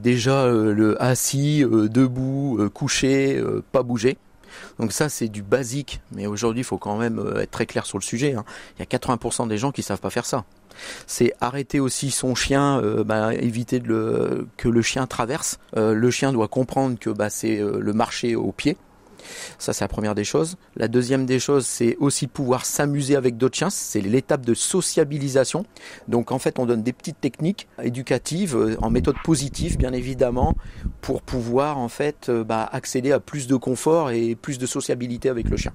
Déjà le assis, debout, couché, pas bouger. Donc ça c'est du basique, mais aujourd'hui il faut quand même être très clair sur le sujet. Il y a 80% des gens qui savent pas faire ça. C'est arrêter aussi son chien, éviter que le chien traverse. Le chien doit comprendre que c'est le marché au pied. Ça, c'est la première des choses. La deuxième des choses, c'est aussi pouvoir s'amuser avec d'autres chiens. C'est l'étape de sociabilisation. Donc, en fait, on donne des petites techniques éducatives en méthode positive, bien évidemment, pour pouvoir, en fait, accéder à plus de confort et plus de sociabilité avec le chien.